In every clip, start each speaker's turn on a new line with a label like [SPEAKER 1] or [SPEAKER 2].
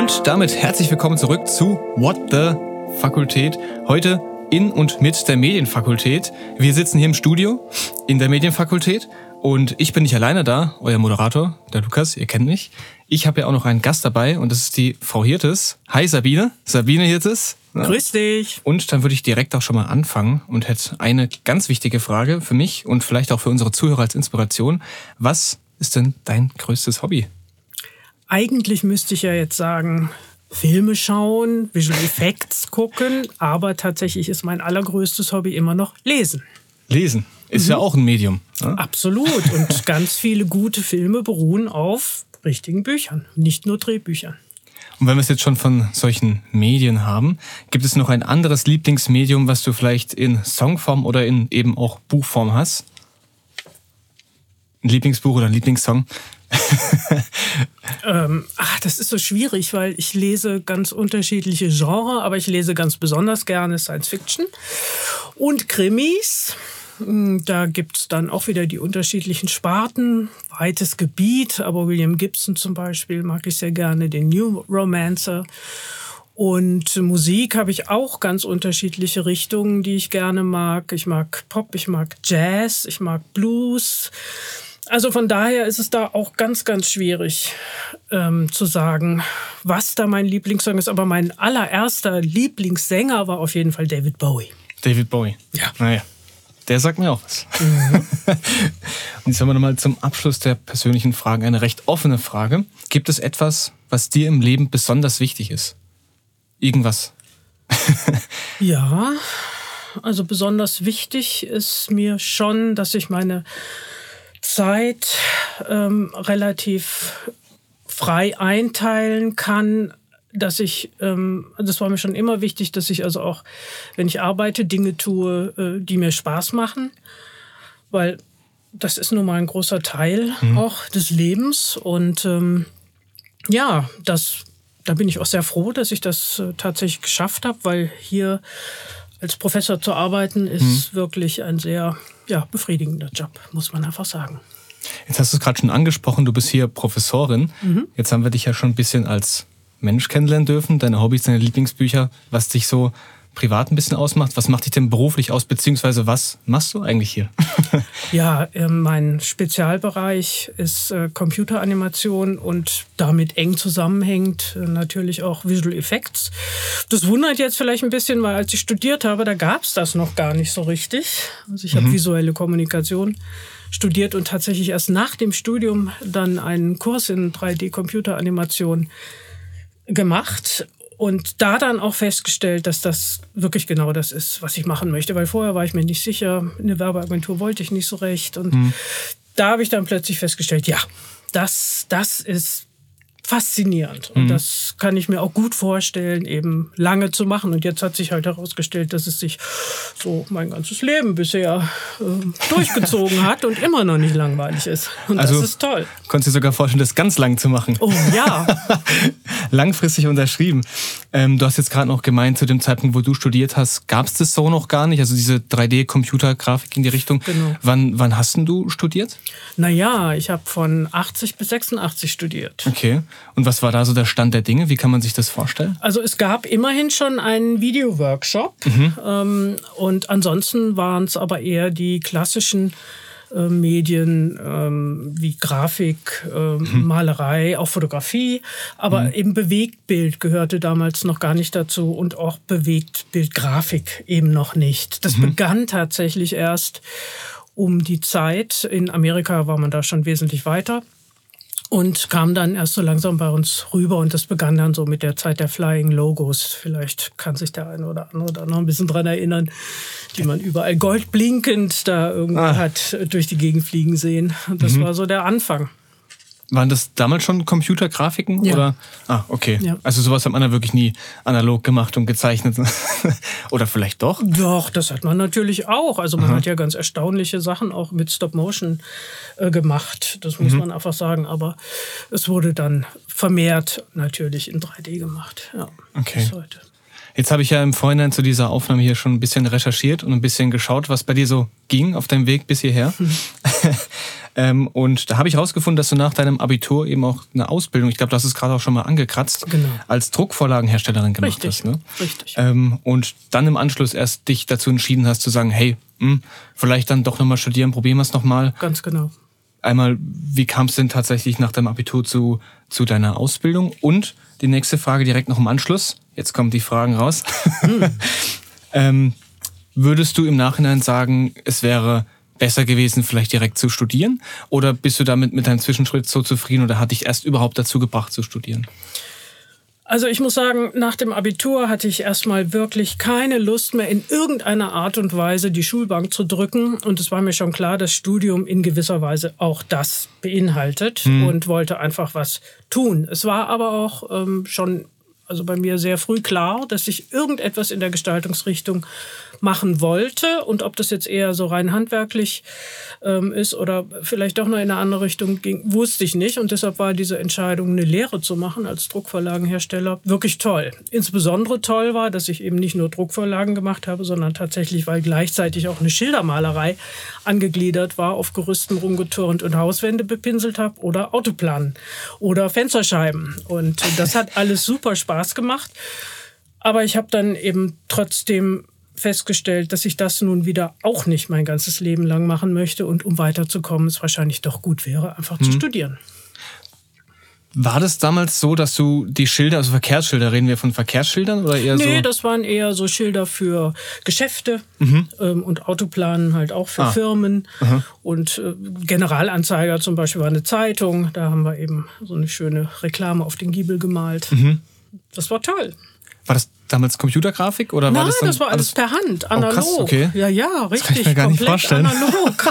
[SPEAKER 1] Und damit herzlich willkommen zurück zu What the Fakultät. Heute in und mit der Medienfakultät. Wir sitzen hier im Studio in der Medienfakultät und ich bin nicht alleine da, euer Moderator, der Lukas, ihr kennt mich. Ich habe ja auch noch einen Gast dabei und das ist die Frau Hirtes. Hi Sabine, Sabine Hirtes.
[SPEAKER 2] Ja. Grüß dich.
[SPEAKER 1] Und dann würde ich direkt auch schon mal anfangen und hätte eine ganz wichtige Frage für mich und vielleicht auch für unsere Zuhörer als Inspiration. Was ist denn dein größtes Hobby?
[SPEAKER 2] Eigentlich müsste ich ja jetzt sagen, Filme schauen, Visual Effects gucken, aber tatsächlich ist mein allergrößtes Hobby immer noch Lesen.
[SPEAKER 1] Lesen ist ja auch ein Medium. Ne?
[SPEAKER 2] Absolut. Und ganz viele gute Filme beruhen auf richtigen Büchern, nicht nur Drehbüchern.
[SPEAKER 1] Und wenn wir es jetzt schon von solchen Medien haben, gibt es noch ein anderes Lieblingsmedium, was du vielleicht in Songform oder in eben auch Buchform hast? Ein Lieblingsbuch oder ein Lieblingssong?
[SPEAKER 2] Das ist so schwierig, weil ich lese ganz unterschiedliche Genres, aber ich lese ganz besonders gerne Science Fiction und Krimis. Da gibt es dann auch wieder die unterschiedlichen Sparten, weites Gebiet, aber William Gibson zum Beispiel mag ich sehr gerne, den New Romancer. Und Musik habe ich auch ganz unterschiedliche Richtungen, die ich gerne mag. Ich mag Pop, ich mag Jazz, ich mag Blues. Also von daher ist es da auch ganz, ganz schwierig zu sagen, was da mein Lieblingssong ist. Aber mein allererster Lieblingssänger war auf jeden Fall David Bowie.
[SPEAKER 1] David Bowie?
[SPEAKER 2] Ja.
[SPEAKER 1] Naja, der sagt mir auch was. Und jetzt haben wir nochmal zum Abschluss der persönlichen Fragen eine recht offene Frage. Gibt es etwas, was dir im Leben besonders wichtig ist? Irgendwas?
[SPEAKER 2] Ja, also besonders wichtig ist mir schon, dass ich meine Zeit relativ frei einteilen kann, dass ich, das war mir schon immer wichtig, dass ich also auch, wenn ich arbeite, Dinge tue, die mir Spaß machen, weil das ist nun mal ein großer Teil auch des Lebens und da bin ich auch sehr froh, dass ich das tatsächlich geschafft habe, weil hier als Professor zu arbeiten ist wirklich ein sehr befriedigender Job, muss man einfach sagen.
[SPEAKER 1] Jetzt hast du es gerade schon angesprochen, du bist hier Professorin. Jetzt haben wir dich ja schon ein bisschen als Mensch kennenlernen dürfen, deine Hobbys, deine Lieblingsbücher, was dich so privat ein bisschen ausmacht. Was macht dich denn beruflich aus, beziehungsweise was machst du eigentlich hier?
[SPEAKER 2] Ja, mein Spezialbereich ist Computeranimation und damit eng zusammenhängt natürlich auch Visual Effects. Das wundert jetzt vielleicht ein bisschen, weil als ich studiert habe, da gab es das noch gar nicht so richtig. Also ich habe visuelle Kommunikation studiert und tatsächlich erst nach dem Studium dann einen Kurs in 3D-Computeranimation gemacht und da dann auch festgestellt, dass das wirklich genau das ist, was ich machen möchte. Weil vorher war ich mir nicht sicher, eine Werbeagentur wollte ich nicht so recht. Und da habe ich dann plötzlich festgestellt, ja, das ist faszinierend. Und das kann ich mir auch gut vorstellen, eben lange zu machen. Und jetzt hat sich halt herausgestellt, dass es sich so mein ganzes Leben bisher durchgezogen hat und immer noch nicht langweilig ist. Und also, das ist toll.
[SPEAKER 1] Konntest du dir sogar vorstellen, das ganz lang zu machen?
[SPEAKER 2] Oh ja.
[SPEAKER 1] Langfristig unterschrieben. Du hast jetzt gerade noch gemeint, zu dem Zeitpunkt, wo du studiert hast, gab es das so noch gar nicht? Also diese 3D-Computergrafik in die Richtung.
[SPEAKER 2] Genau.
[SPEAKER 1] Wann hast denn du studiert?
[SPEAKER 2] Naja, ich habe von 80 bis 86 studiert.
[SPEAKER 1] Okay. Und was war da so der Stand der Dinge? Wie kann man sich das vorstellen?
[SPEAKER 2] Also es gab immerhin schon einen Video-Workshop. Und ansonsten waren es aber eher die klassischen Medien wie Grafik, Malerei, auch Fotografie. Aber eben Bewegtbild gehörte damals noch gar nicht dazu und auch Bewegtbildgrafik eben noch nicht. Das begann tatsächlich erst um die Zeit. In Amerika war man da schon wesentlich weiter. Und kam dann erst so langsam bei uns rüber und das begann dann so mit der Zeit der Flying Logos. Vielleicht kann sich der eine oder andere da noch ein bisschen dran erinnern, die man überall goldblinkend da irgendwie hat durch die Gegend fliegen sehen. Und das war so der Anfang.
[SPEAKER 1] Waren das damals schon Computergrafiken?
[SPEAKER 2] Ja.
[SPEAKER 1] Oder? Okay.
[SPEAKER 2] Ja.
[SPEAKER 1] Also sowas hat man ja wirklich nie analog gemacht und gezeichnet. Oder vielleicht doch?
[SPEAKER 2] Doch, das hat man natürlich auch. Also man hat ja ganz erstaunliche Sachen auch mit Stop-Motion gemacht. Das muss man einfach sagen. Aber es wurde dann vermehrt natürlich in 3D gemacht. Ja,
[SPEAKER 1] okay.
[SPEAKER 2] bis heute.
[SPEAKER 1] Jetzt habe ich ja im Vorhinein zu dieser Aufnahme hier schon ein bisschen recherchiert und ein bisschen geschaut, was bei dir so ging auf deinem Weg bis hierher. Und da habe ich rausgefunden, dass du nach deinem Abitur eben auch eine Ausbildung, ich glaube, du hast es gerade auch schon mal angekratzt,
[SPEAKER 2] genau,
[SPEAKER 1] als Druckvorlagenherstellerin gemacht hast. Ne?
[SPEAKER 2] Richtig.
[SPEAKER 1] Und dann im Anschluss erst dich dazu entschieden hast zu sagen, hey, vielleicht dann doch nochmal studieren, probieren wir es nochmal.
[SPEAKER 2] Ganz genau.
[SPEAKER 1] Einmal, wie kam es denn tatsächlich nach deinem Abitur zu deiner Ausbildung? Und die nächste Frage direkt noch im Anschluss. Jetzt kommen die Fragen raus. Würdest du im Nachhinein sagen, es wäre besser gewesen, vielleicht direkt zu studieren? Oder bist du damit mit deinem Zwischenschritt so zufrieden oder hat dich erst überhaupt dazu gebracht zu studieren?
[SPEAKER 2] Also ich muss sagen, nach dem Abitur hatte ich erstmal wirklich keine Lust mehr, in irgendeiner Art und Weise die Schulbank zu drücken. Und es war mir schon klar, dass Studium in gewisser Weise auch das beinhaltet und wollte einfach was tun. Es war aber auch schon bei mir sehr früh klar, dass ich irgendetwas in der Gestaltungsrichtung machen wollte. Und ob das jetzt eher so rein handwerklich ist oder vielleicht doch noch in eine andere Richtung ging, wusste ich nicht. Und deshalb war diese Entscheidung, eine Lehre zu machen als Druckvorlagenhersteller, wirklich toll. Insbesondere toll war, dass ich eben nicht nur Druckvorlagen gemacht habe, sondern tatsächlich, weil gleichzeitig auch eine Schildermalerei angegliedert war, auf Gerüsten rumgeturnt und Hauswände bepinselt habe oder Autoplanen oder Fensterscheiben. Und das hat alles super Spaß gemacht. Aber ich habe dann eben trotzdem festgestellt, dass ich das nun wieder auch nicht mein ganzes Leben lang machen möchte und um weiterzukommen, es wahrscheinlich doch gut wäre, einfach zu studieren.
[SPEAKER 1] War das damals so, dass du die Schilder, also Verkehrsschilder, reden wir von Verkehrsschildern oder eher so?
[SPEAKER 2] Nee, das waren eher so Schilder für Geschäfte und Autoplanen halt auch für Firmen. Und Generalanzeiger zum Beispiel war eine Zeitung, da haben wir eben so eine schöne Reklame auf den Giebel gemalt. Das war toll.
[SPEAKER 1] War das damals Computergrafik oder war
[SPEAKER 2] das war alles per Hand, analog.
[SPEAKER 1] Oh, krass, okay.
[SPEAKER 2] Ja, richtig.
[SPEAKER 1] Das kann ich mir gar nicht vorstellen.
[SPEAKER 2] Analog.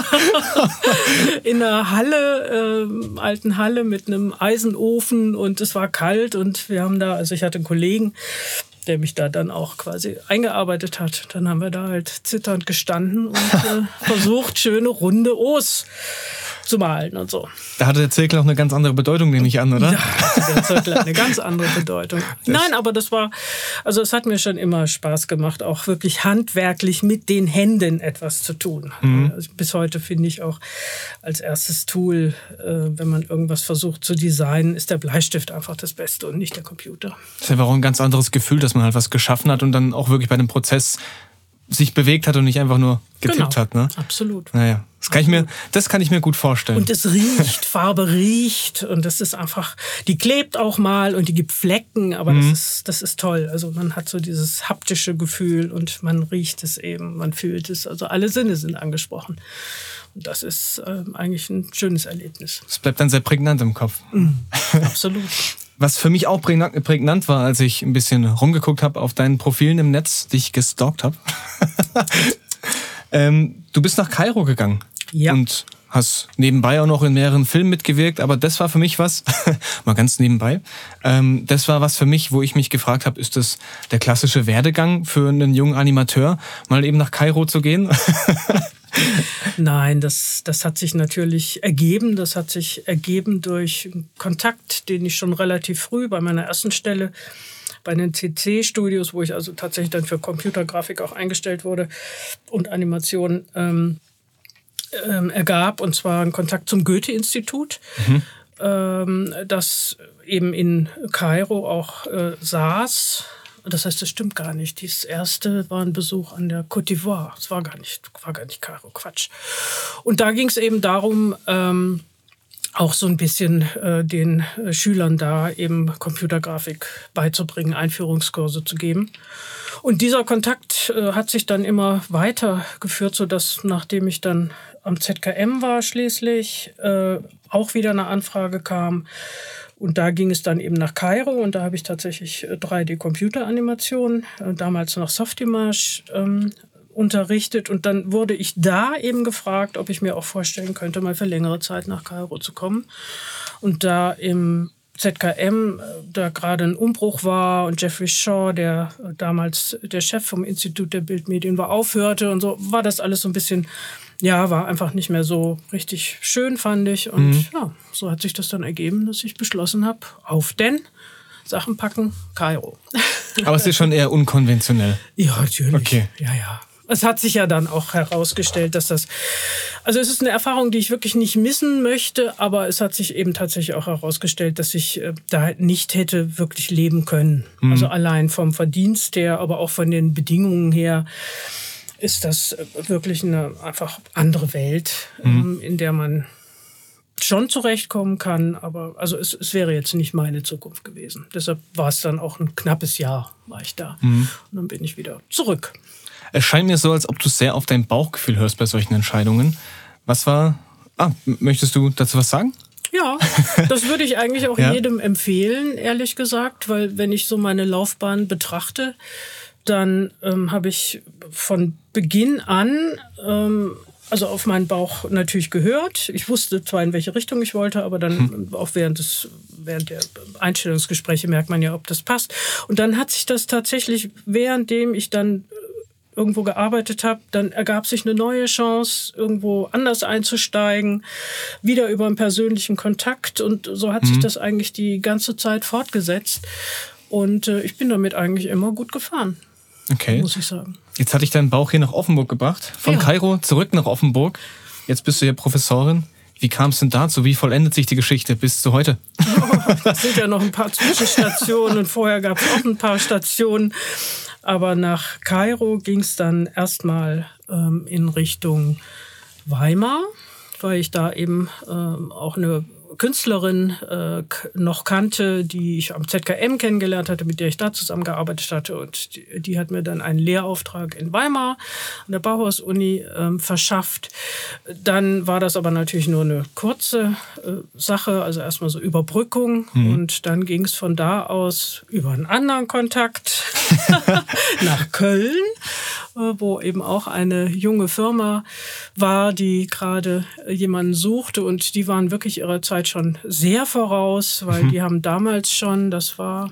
[SPEAKER 2] In einer Halle, alten Halle mit einem Eisenofen und es war kalt und wir haben da, also ich hatte einen Kollegen, der mich da dann auch quasi eingearbeitet hat. Dann haben wir da halt zitternd gestanden und versucht, schöne runde O's zu malen und so.
[SPEAKER 1] Da hatte der Zirkel auch eine ganz andere Bedeutung, nehme ich an, oder?
[SPEAKER 2] Ja, der Zirkel hat eine ganz andere Bedeutung. Nein, aber das war, also es hat mir schon immer Spaß gemacht, auch wirklich handwerklich mit den Händen etwas zu tun. Also bis heute finde ich auch als erstes Tool, wenn man irgendwas versucht zu designen, ist der Bleistift einfach das Beste und nicht der Computer.
[SPEAKER 1] Das ist ja auch ein ganz anderes Gefühl, dass man halt was geschaffen hat und dann auch wirklich bei dem Prozess sich bewegt hat und nicht einfach nur getippt hat. Ne?
[SPEAKER 2] Absolut.
[SPEAKER 1] Naja, das kann ich mir gut vorstellen.
[SPEAKER 2] Und es riecht, Farbe riecht und das ist einfach, die klebt auch mal und die gibt Flecken, aber das ist toll. Also man hat so dieses haptische Gefühl und man riecht es eben, man fühlt es, also alle Sinne sind angesprochen. Und das ist eigentlich ein schönes Erlebnis.
[SPEAKER 1] Es bleibt dann sehr prägnant im Kopf.
[SPEAKER 2] Absolut.
[SPEAKER 1] Was für mich auch prägnant war, als ich ein bisschen rumgeguckt habe auf deinen Profilen im Netz, die ich gestalkt habe. Du bist nach Kairo gegangen.
[SPEAKER 2] Ja.
[SPEAKER 1] Und hast nebenbei auch noch in mehreren Filmen mitgewirkt, aber das war für mich was, mal ganz nebenbei, das war was für mich, wo ich mich gefragt habe, ist das der klassische Werdegang für einen jungen Animateur, mal eben nach Kairo zu gehen?
[SPEAKER 2] Nein, das hat sich natürlich ergeben. Das hat sich ergeben durch Kontakt, den ich schon relativ früh bei meiner ersten Stelle bei den CC-Studios, wo ich also tatsächlich dann für Computergrafik auch eingestellt wurde und Animation ergab. Und zwar ein Kontakt zum Goethe-Institut, das eben in Kairo auch saß. Das heißt, das stimmt gar nicht. Das erste war ein Besuch an der Côte d'Ivoire. Das war gar nicht Kairo, Quatsch. Und da ging es eben darum, auch so ein bisschen den Schülern da eben Computergrafik beizubringen, Einführungskurse zu geben. Und dieser Kontakt hat sich dann immer weitergeführt, sodass nachdem ich dann am ZKM war schließlich, auch wieder eine Anfrage kam. Und da ging es dann eben nach Kairo und da habe ich tatsächlich 3D-Computeranimation, damals noch Softimage, unterrichtet. Und dann wurde ich da eben gefragt, ob ich mir auch vorstellen könnte, mal für längere Zeit nach Kairo zu kommen. Und da im ZKM, da gerade ein Umbruch war und Jeffrey Shaw, der damals der Chef vom Institut der Bildmedien war, aufhörte und so, war das alles so ein bisschen, ja, war einfach nicht mehr so richtig schön, fand ich. Und ja, so hat sich das dann ergeben, dass ich beschlossen habe, auf denn Sachen packen, Kairo.
[SPEAKER 1] Aber es ist schon eher unkonventionell.
[SPEAKER 2] Ja, natürlich.
[SPEAKER 1] Okay.
[SPEAKER 2] Ja. Es hat sich ja dann auch herausgestellt, dass also es ist eine Erfahrung, die ich wirklich nicht missen möchte, aber es hat sich eben tatsächlich auch herausgestellt, dass ich da nicht hätte wirklich leben können. Also allein vom Verdienst her, aber auch von den Bedingungen her ist das wirklich eine einfach andere Welt, in der man schon zurechtkommen kann, aber also es wäre jetzt nicht meine Zukunft gewesen. Deshalb war es dann auch ein knappes Jahr, war ich da. Und dann bin ich wieder zurück.
[SPEAKER 1] Es scheint mir so, als ob du sehr auf dein Bauchgefühl hörst bei solchen Entscheidungen. Möchtest du dazu was sagen?
[SPEAKER 2] Ja, das würde ich eigentlich auch jedem empfehlen, ehrlich gesagt, weil wenn ich so meine Laufbahn betrachte, dann habe ich von Beginn an also auf meinen Bauch natürlich gehört. Ich wusste zwar, in welche Richtung ich wollte, aber dann auch während der Einstellungsgespräche merkt man ja, ob das passt. Und dann hat sich das tatsächlich, währenddem ich dann irgendwo gearbeitet habe, dann ergab sich eine neue Chance, irgendwo anders einzusteigen, wieder über einen persönlichen Kontakt. Und so hat sich das eigentlich die ganze Zeit fortgesetzt. Und ich bin damit eigentlich immer gut gefahren.
[SPEAKER 1] Okay.
[SPEAKER 2] Muss ich sagen.
[SPEAKER 1] Jetzt hatte ich deinen Bauch hier nach Offenburg gebracht. Von Kairo zurück nach Offenburg. Jetzt bist du ja Professorin. Wie kam es denn dazu? Wie vollendet sich die Geschichte bis zu heute?
[SPEAKER 2] Das sind ja noch ein paar Zwischenstationen und vorher gab es auch ein paar Stationen. Aber nach Kairo ging es dann erstmal in Richtung Weimar, weil ich da eben auch eine Künstlerin noch kannte, die ich am ZKM kennengelernt hatte, mit der ich da zusammengearbeitet hatte. Und die hat mir dann einen Lehrauftrag in Weimar an der Bauhaus-Uni verschafft. Dann war das aber natürlich nur eine kurze Sache, also erstmal so Überbrückung. Und dann ging es von da aus über einen anderen Kontakt nach Köln, wo eben auch eine junge Firma war, die gerade jemanden suchte. Und die waren wirklich ihrer Zeit schon sehr voraus, weil die haben damals schon, das war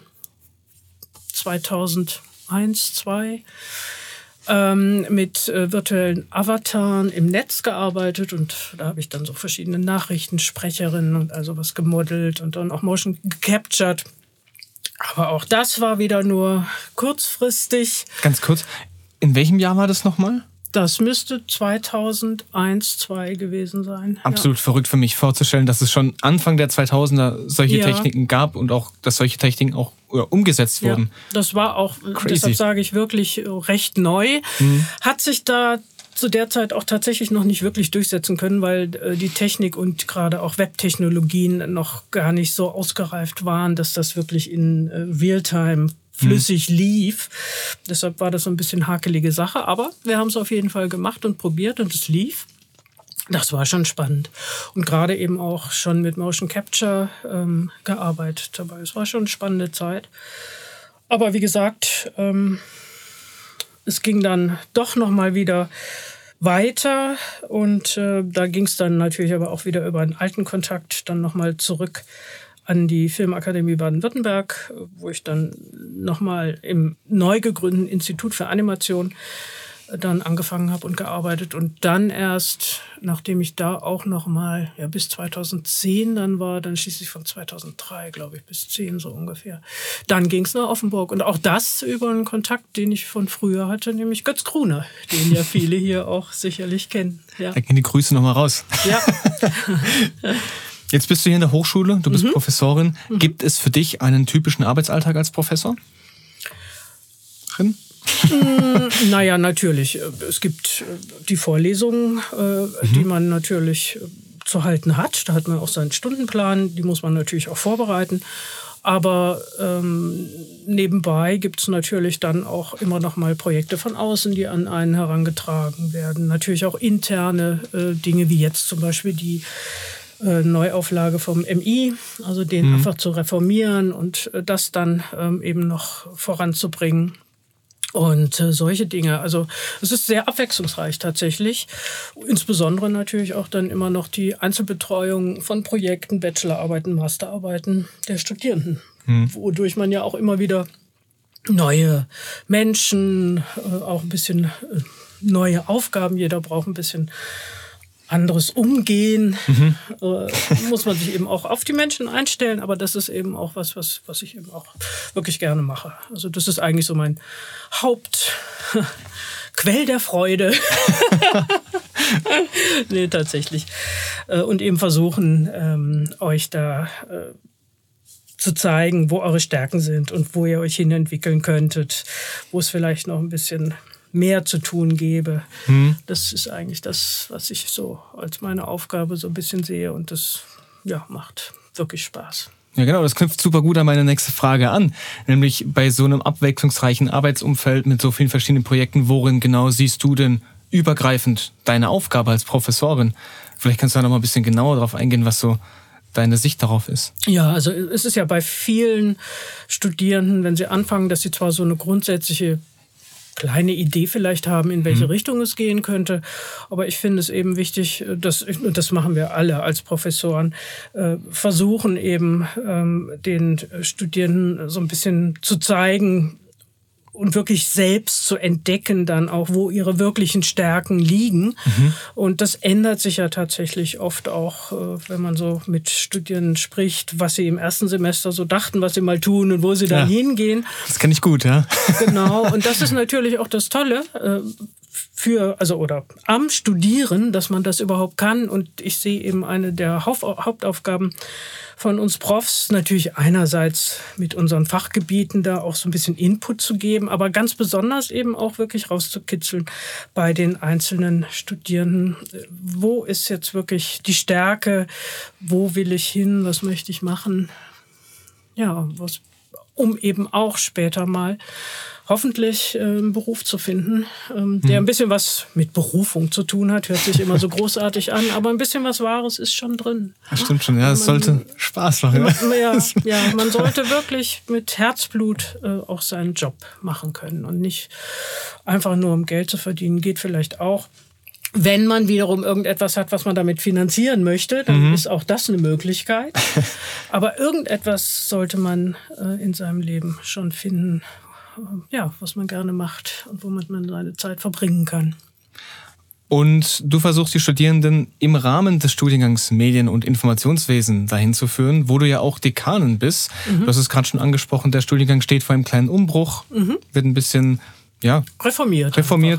[SPEAKER 2] 2001, 2002, mit virtuellen Avataren im Netz gearbeitet. Und da habe ich dann so verschiedene Nachrichtensprecherinnen und also was gemodelt und dann auch Motion gecaptured. Aber auch das war wieder nur kurzfristig.
[SPEAKER 1] Ganz kurz, in welchem Jahr war das nochmal?
[SPEAKER 2] Das müsste 2001, 2002 gewesen sein.
[SPEAKER 1] Absolut verrückt für mich vorzustellen, dass es schon Anfang der 2000er solche Techniken gab und auch, dass solche Techniken auch umgesetzt wurden.
[SPEAKER 2] Das war auch,
[SPEAKER 1] crazy.
[SPEAKER 2] Deshalb sage ich wirklich recht neu. Hat sich da zu der Zeit auch tatsächlich noch nicht wirklich durchsetzen können, weil die Technik und gerade auch Webtechnologien noch gar nicht so ausgereift waren, dass das wirklich in Realtime flüssig lief. Deshalb war das so ein bisschen hakelige Sache. Aber wir haben es auf jeden Fall gemacht und probiert und es lief. Das war schon spannend. Und gerade eben auch schon mit Motion Capture gearbeitet dabei. Es war schon eine spannende Zeit. Aber wie gesagt, es ging dann doch noch mal wieder weiter. Und da ging es dann natürlich aber auch wieder über einen alten Kontakt dann noch mal zurück an die Filmakademie Baden-Württemberg, wo ich dann nochmal im neu gegründeten Institut für Animation dann angefangen habe und gearbeitet. Und dann erst, nachdem ich da auch nochmal bis 2010 dann war, dann schließlich von 2003, glaube ich, bis 10 so ungefähr, dann ging es nach Offenburg. Und auch das über einen Kontakt, den ich von früher hatte, nämlich Götz Gruner, den ja viele hier auch sicherlich kennen. Ja.
[SPEAKER 1] Da gehen die Grüße nochmal raus.
[SPEAKER 2] Ja.
[SPEAKER 1] Jetzt bist du hier in der Hochschule, du bist Professorin. Gibt es für dich einen typischen Arbeitsalltag als Professor?
[SPEAKER 2] Naja, natürlich. Es gibt die Vorlesungen, die man natürlich zu halten hat. Da hat man auch seinen Stundenplan, die muss man natürlich auch vorbereiten. Aber nebenbei gibt es natürlich dann auch immer noch mal Projekte von außen, die an einen herangetragen werden. Natürlich auch interne Dinge, wie jetzt zum Beispiel die Neuauflage vom MI, also den einfach zu reformieren und das dann eben noch voranzubringen. Und solche Dinge. Also es ist sehr abwechslungsreich tatsächlich. Insbesondere natürlich auch dann immer noch die Einzelbetreuung von Projekten, Bachelorarbeiten, Masterarbeiten der Studierenden. Wodurch man ja auch immer wieder neue Menschen, auch ein bisschen neue Aufgaben, jeder braucht ein bisschen anderes Umgehen, muss man sich eben auch auf die Menschen einstellen, aber das ist eben auch was ich eben auch wirklich gerne mache. Also das ist eigentlich so mein Hauptquell der Freude. Nee, tatsächlich. Und eben versuchen, euch da zu zeigen, wo eure Stärken sind und wo ihr euch hin entwickeln könntet, wo es vielleicht noch ein bisschen mehr zu tun gäbe. Das ist eigentlich das, was ich so als meine Aufgabe so ein bisschen sehe und das macht wirklich Spaß.
[SPEAKER 1] Ja, genau, das knüpft super gut an meine nächste Frage an. Nämlich bei so einem abwechslungsreichen Arbeitsumfeld mit so vielen verschiedenen Projekten, worin genau siehst du denn übergreifend deine Aufgabe als Professorin? Vielleicht kannst du da noch mal ein bisschen genauer darauf eingehen, was so deine Sicht darauf ist.
[SPEAKER 2] Ja, also es ist ja bei vielen Studierenden, wenn sie anfangen, dass sie zwar so eine grundsätzliche kleine Idee vielleicht haben, in welche Richtung es gehen könnte. Aber ich finde es eben wichtig, das machen wir alle als Professoren, versuchen eben den Studierenden so ein bisschen zu zeigen und wirklich selbst zu entdecken dann auch, wo ihre wirklichen Stärken liegen. Und das ändert sich ja tatsächlich oft auch, wenn man so mit Studierenden spricht, was sie im ersten Semester so dachten, was sie mal tun und wo sie dann hingehen.
[SPEAKER 1] Das kenne ich gut, ja.
[SPEAKER 2] Genau, und das ist natürlich auch das Tolle oder am Studieren, dass man das überhaupt kann. Und ich sehe eben eine der Hauptaufgaben von uns Profs, natürlich einerseits mit unseren Fachgebieten da auch so ein bisschen Input zu geben, aber ganz besonders eben auch wirklich rauszukitzeln bei den einzelnen Studierenden. Wo ist jetzt wirklich die Stärke? Wo will ich hin? Was möchte ich machen? Ja, um eben auch später mal hoffentlich einen Beruf zu finden, der ein bisschen was mit Berufung zu tun hat. Hört sich immer so großartig an, aber ein bisschen was Wahres ist schon drin.
[SPEAKER 1] Das stimmt schon, ja, es sollte Spaß machen.
[SPEAKER 2] Ja, man sollte wirklich mit Herzblut auch seinen Job machen können und nicht einfach nur um Geld zu verdienen. Geht vielleicht auch. Wenn man wiederum irgendetwas hat, was man damit finanzieren möchte, dann ist auch das eine Möglichkeit. Aber irgendetwas sollte man in seinem Leben schon finden, was man gerne macht und womit man seine Zeit verbringen kann.
[SPEAKER 1] Und du versuchst die Studierenden im Rahmen des Studiengangs Medien- und Informationswesen dahin zu führen, wo du ja auch Dekanin bist. Du hast es gerade schon angesprochen, der Studiengang steht vor einem kleinen Umbruch, wird ein bisschen reformiert.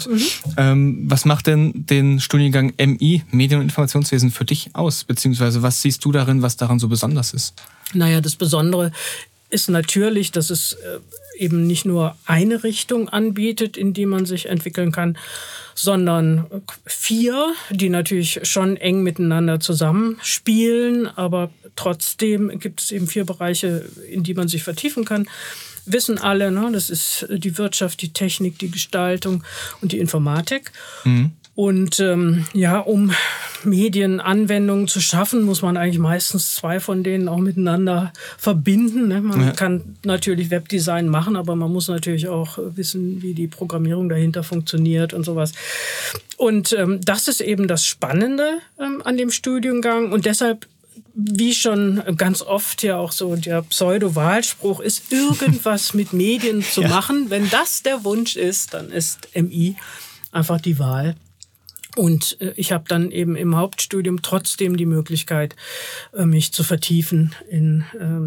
[SPEAKER 1] Was macht denn den Studiengang MI, Medien- und Informationswesen, für dich aus? Beziehungsweise was siehst du darin, was daran so besonders ist?
[SPEAKER 2] Naja, das Besondere ist natürlich, dass es eben nicht nur eine Richtung anbietet, in die man sich entwickeln kann, sondern 4, die natürlich schon eng miteinander zusammenspielen, aber trotzdem gibt es eben 4 Bereiche, in die man sich vertiefen kann. Wissen alle, ne? Das ist die Wirtschaft, die Technik, die Gestaltung und die Informatik. Und um Medienanwendungen zu schaffen, muss man eigentlich meistens 2 von denen auch miteinander verbinden. Ne? Man kann natürlich Webdesign machen, aber man muss natürlich auch wissen, wie die Programmierung dahinter funktioniert und sowas. Und das ist eben das Spannende an dem Studiengang. Und deshalb, wie schon ganz oft ja auch so der Pseudo-Wahlspruch ist, irgendwas mit Medien zu machen. Wenn das der Wunsch ist, dann ist MI einfach die Wahl. Und ich habe dann eben im Hauptstudium trotzdem die Möglichkeit, mich zu vertiefen in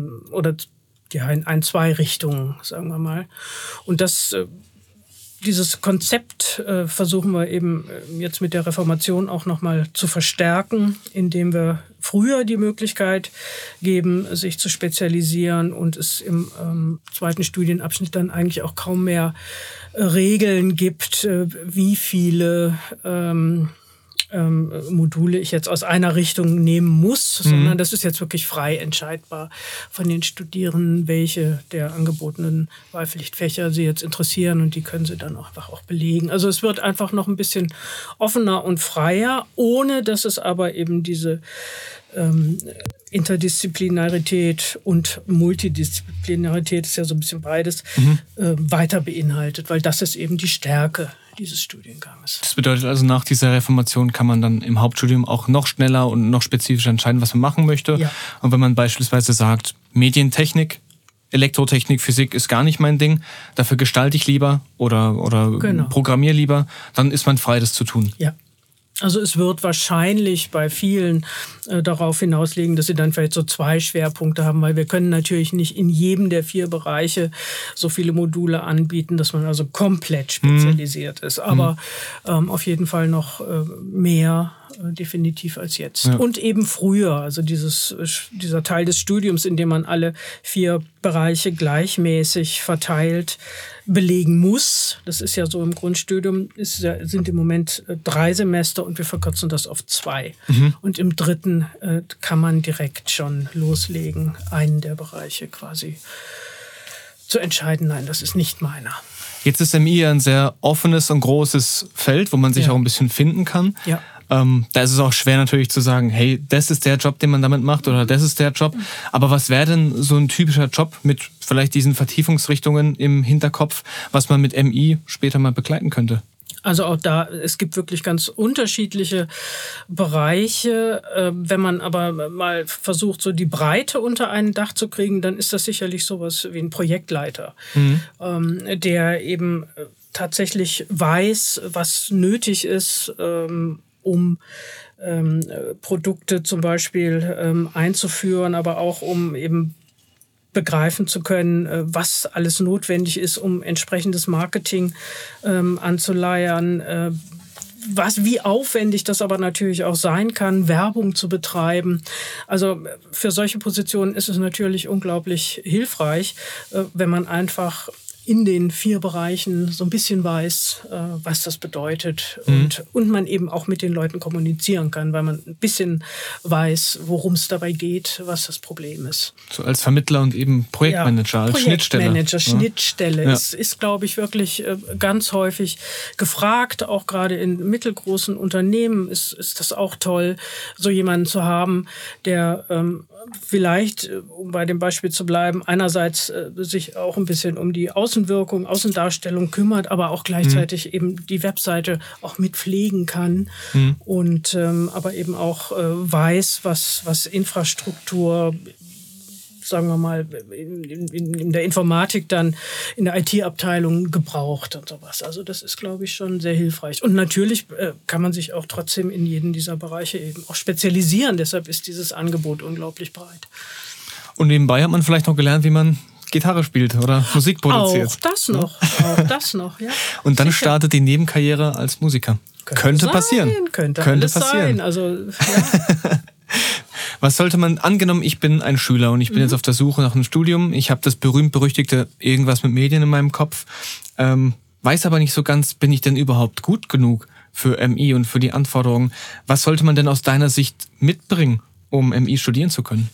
[SPEAKER 2] 2 Richtungen, sagen wir mal. Und dieses Konzept versuchen wir eben jetzt mit der Reformation auch nochmal zu verstärken, indem wir früher die Möglichkeit geben, sich zu spezialisieren und es im zweiten Studienabschnitt dann eigentlich auch kaum mehr Regeln gibt, wie viele Module ich jetzt aus einer Richtung nehmen muss, sondern das ist jetzt wirklich frei entscheidbar von den Studierenden, welche der angebotenen Wahlpflichtfächer sie jetzt interessieren und die können sie dann einfach auch belegen. Also es wird einfach noch ein bisschen offener und freier, ohne dass es aber eben diese Interdisziplinarität und Multidisziplinarität, ist ja so ein bisschen beides, weiter beinhaltet, weil das ist eben die Stärke dieses Studienganges.
[SPEAKER 1] Das bedeutet also, nach dieser Reformation kann man dann im Hauptstudium auch noch schneller und noch spezifischer entscheiden, was man machen möchte. Ja. Und wenn man beispielsweise sagt, Medientechnik, Elektrotechnik, Physik ist gar nicht mein Ding, dafür gestalte ich lieber oder programmiere lieber, dann ist man frei, das zu tun.
[SPEAKER 2] Ja. Also es wird wahrscheinlich bei vielen darauf hinauslegen, dass sie dann vielleicht so 2 Schwerpunkte haben, weil wir können natürlich nicht in jedem der 4 Bereiche so viele Module anbieten, dass man also komplett spezialisiert ist. Aber auf jeden Fall noch mehr definitiv als jetzt. Ja. Und eben früher, also dieser Teil des Studiums, in dem man alle 4 Bereiche gleichmäßig verteilt belegen muss. Das ist ja so im Grundstudium, sind im Moment 3 Semester und wir verkürzen das auf 2. Und im 3. kann man direkt schon loslegen, einen der Bereiche quasi zu entscheiden, nein, das ist nicht meiner.
[SPEAKER 1] Jetzt ist MI ein sehr offenes und großes Feld, wo man sich auch ein bisschen finden kann.
[SPEAKER 2] Ja.
[SPEAKER 1] Da ist es auch schwer natürlich zu sagen, hey, das ist der Job, den man damit macht oder das ist der Job. Aber was wäre denn so ein typischer Job mit vielleicht diesen Vertiefungsrichtungen im Hinterkopf, was man mit MI später mal begleiten könnte?
[SPEAKER 2] Also auch da, es gibt wirklich ganz unterschiedliche Bereiche. Wenn man aber mal versucht, so die Breite unter ein Dach zu kriegen, dann ist das sicherlich sowas wie ein Projektleiter, der eben tatsächlich weiß, was nötig ist, um Produkte zum Beispiel einzuführen, aber auch um eben begreifen zu können, was alles notwendig ist, um entsprechendes Marketing anzuleiern, wie aufwendig das aber natürlich auch sein kann, Werbung zu betreiben. Also für solche Positionen ist es natürlich unglaublich hilfreich, wenn man einfach in den 4 Bereichen so ein bisschen weiß, was das bedeutet und man eben auch mit den Leuten kommunizieren kann, weil man ein bisschen weiß, worum es dabei geht, was das Problem ist.
[SPEAKER 1] So als Vermittler und eben Projektmanager, als
[SPEAKER 2] Projektmanager,
[SPEAKER 1] Schnittstelle.
[SPEAKER 2] Ja. ist, glaube ich, wirklich ganz häufig gefragt. Auch gerade in mittelgroßen Unternehmen ist das auch toll, so jemanden zu haben, der vielleicht, um bei dem Beispiel zu bleiben, einerseits sich auch ein bisschen um die Außenwirkung, Außendarstellung kümmert, aber auch gleichzeitig eben die Webseite auch mit pflegen kann und aber eben auch weiß, was Infrastruktur, sagen wir mal, in der Informatik dann, in der IT-Abteilung gebraucht und sowas. Also das ist, glaube ich, schon sehr hilfreich. Und natürlich kann man sich auch trotzdem in jedem dieser Bereiche eben auch spezialisieren. Deshalb ist dieses Angebot unglaublich breit.
[SPEAKER 1] Und nebenbei hat man vielleicht noch gelernt, wie man Gitarre spielt oder Musik produziert.
[SPEAKER 2] Auch das noch, ja.
[SPEAKER 1] Und dann startet die Nebenkarriere als Musiker. Könnte passieren.
[SPEAKER 2] Könnte passieren. Also, ja.
[SPEAKER 1] Was sollte man, angenommen, ich bin ein Schüler und ich bin jetzt auf der Suche nach einem Studium, ich habe das berühmt-berüchtigte irgendwas mit Medien in meinem Kopf, weiß aber nicht so ganz, bin ich denn überhaupt gut genug für MI und für die Anforderungen? Was sollte man denn aus deiner Sicht mitbringen, um MI studieren zu können?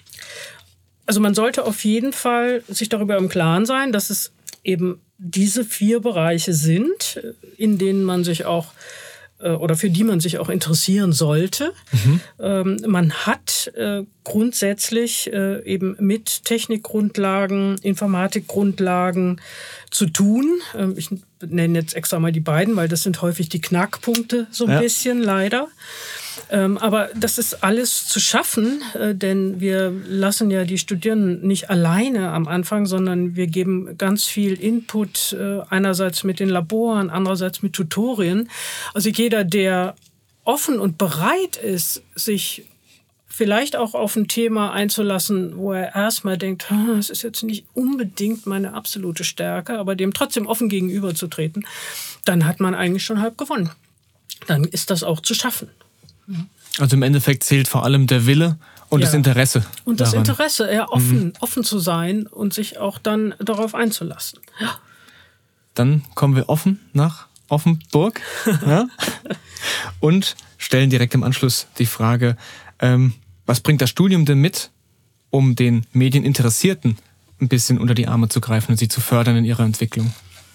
[SPEAKER 2] Also man sollte auf jeden Fall sich darüber im Klaren sein, dass es eben diese 4 Bereiche sind, in denen man sich auch oder für die man sich auch interessieren sollte. Man hat grundsätzlich eben mit Technikgrundlagen, Informatikgrundlagen zu tun. Ich nenne jetzt extra mal die beiden, weil das sind häufig die Knackpunkte so ein bisschen, leider. Aber das ist alles zu schaffen, denn wir lassen ja die Studierenden nicht alleine am Anfang, sondern wir geben ganz viel Input, einerseits mit den Laboren, andererseits mit Tutorien. Also jeder, der offen und bereit ist, sich vielleicht auch auf ein Thema einzulassen, wo er erstmal denkt, das ist jetzt nicht unbedingt meine absolute Stärke, aber dem trotzdem offen gegenüberzutreten, dann hat man eigentlich schon halb gewonnen. Dann ist das auch zu schaffen.
[SPEAKER 1] Also im Endeffekt zählt vor allem der Wille und das Interesse.
[SPEAKER 2] Und das daran. Interesse, ja, offen zu sein und sich auch dann darauf einzulassen. Ja.
[SPEAKER 1] Dann kommen wir offen nach Offenburg und stellen direkt im Anschluss die Frage, was bringt das Studium denn mit, um den Medieninteressierten ein bisschen unter die Arme zu greifen und sie zu fördern in ihrer Entwicklung?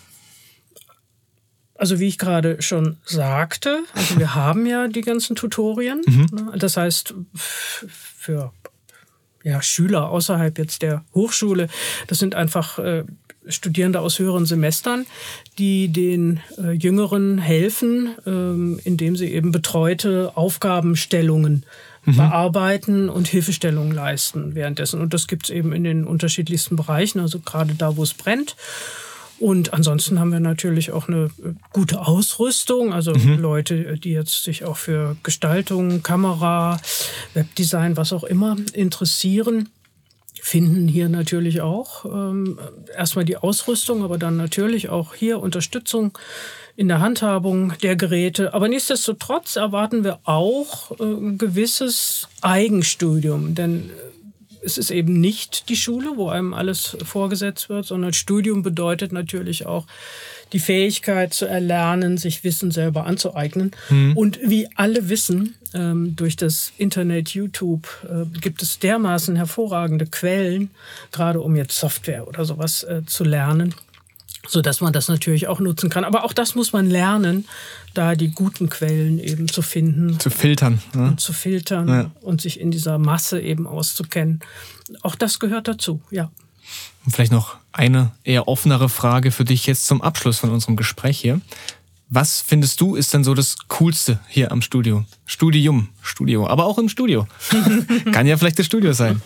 [SPEAKER 2] Also wie ich gerade schon sagte, also wir haben ja die ganzen Tutorien. Das heißt, für Schüler außerhalb jetzt der Hochschule, das sind einfach Studierende aus höheren Semestern, die den Jüngeren helfen, indem sie eben betreute Aufgabenstellungen bearbeiten und Hilfestellungen leisten währenddessen. Und das gibt es eben in den unterschiedlichsten Bereichen, also gerade da, wo es brennt. Und ansonsten haben wir natürlich auch eine gute Ausrüstung, also Leute, die jetzt sich auch für Gestaltung, Kamera, Webdesign, was auch immer interessieren, finden hier natürlich auch erstmal die Ausrüstung, aber dann natürlich auch hier Unterstützung in der Handhabung der Geräte. Aber nichtsdestotrotz erwarten wir auch ein gewisses Eigenstudium, denn es ist eben nicht die Schule, wo einem alles vorgesetzt wird, sondern Studium bedeutet natürlich auch die Fähigkeit zu erlernen, sich Wissen selber anzueignen. Und wie alle wissen, durch das Internet, YouTube, gibt es dermaßen hervorragende Quellen, gerade um jetzt Software oder sowas zu lernen, sodass man das natürlich auch nutzen kann. Aber auch das muss man lernen, da die guten Quellen eben zu finden.
[SPEAKER 1] Zu filtern. Ne?
[SPEAKER 2] Und zu filtern und sich in dieser Masse eben auszukennen. Auch das gehört dazu, ja.
[SPEAKER 1] Und vielleicht noch eine eher offenere Frage für dich jetzt zum Abschluss von unserem Gespräch hier. Was findest du ist denn so das Coolste hier am Studio? Studio, aber auch im Studio. Kann ja vielleicht das Studio sein.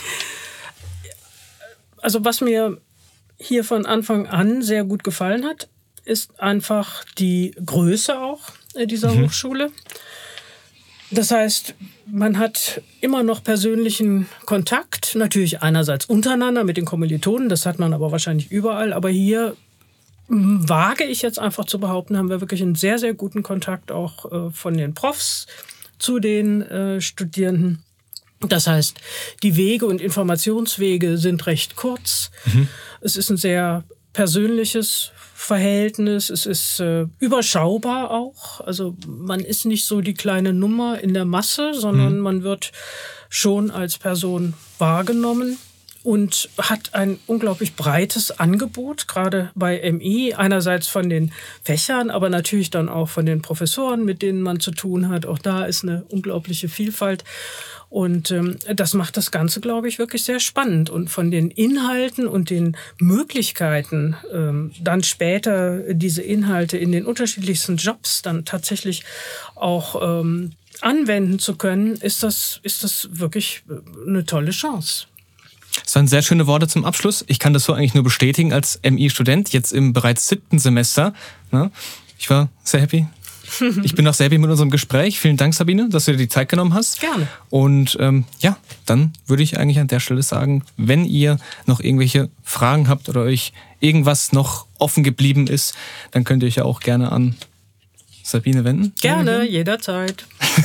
[SPEAKER 2] Also was mir hier von Anfang an sehr gut gefallen hat, ist einfach die Größe auch dieser Hochschule. Das heißt, man hat immer noch persönlichen Kontakt, natürlich einerseits untereinander mit den Kommilitonen, das hat man aber wahrscheinlich überall, aber hier wage ich jetzt einfach zu behaupten, haben wir wirklich einen sehr, sehr guten Kontakt auch von den Profs zu den Studierenden. Das heißt, die Wege und Informationswege sind recht kurz. Es ist ein sehr persönliches Verhältnis. Es ist überschaubar auch. Also man ist nicht so die kleine Nummer in der Masse, sondern man wird schon als Person wahrgenommen und hat ein unglaublich breites Angebot, gerade bei MI, einerseits von den Fächern, aber natürlich dann auch von den Professoren, mit denen man zu tun hat. Auch da ist eine unglaubliche Vielfalt. Und das macht das Ganze, glaube ich, wirklich sehr spannend. Und von den Inhalten und den Möglichkeiten, dann später diese Inhalte in den unterschiedlichsten Jobs dann tatsächlich auch anwenden zu können, ist das wirklich eine tolle Chance.
[SPEAKER 1] Das waren sehr schöne Worte zum Abschluss. Ich kann das so eigentlich nur bestätigen als MI-Student, jetzt im bereits 7. Semester. Ich war sehr happy. Ich bin auch sehr happy mit unserem Gespräch. Vielen Dank, Sabine, dass du dir die Zeit genommen hast.
[SPEAKER 2] Gerne.
[SPEAKER 1] Und dann würde ich eigentlich an der Stelle sagen, wenn ihr noch irgendwelche Fragen habt oder euch irgendwas noch offen geblieben ist, dann könnt ihr euch ja auch gerne an Sabine wenden.
[SPEAKER 2] Gerne, jederzeit.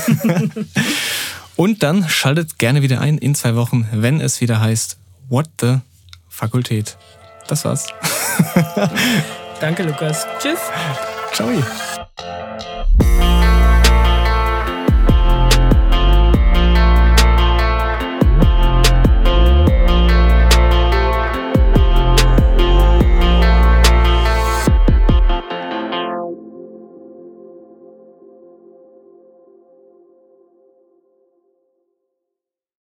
[SPEAKER 1] Und dann schaltet gerne wieder ein in 2 Wochen, wenn es wieder heißt What the Fakultät. Das war's.
[SPEAKER 2] Danke, Lukas. Tschüss.
[SPEAKER 1] Ciao.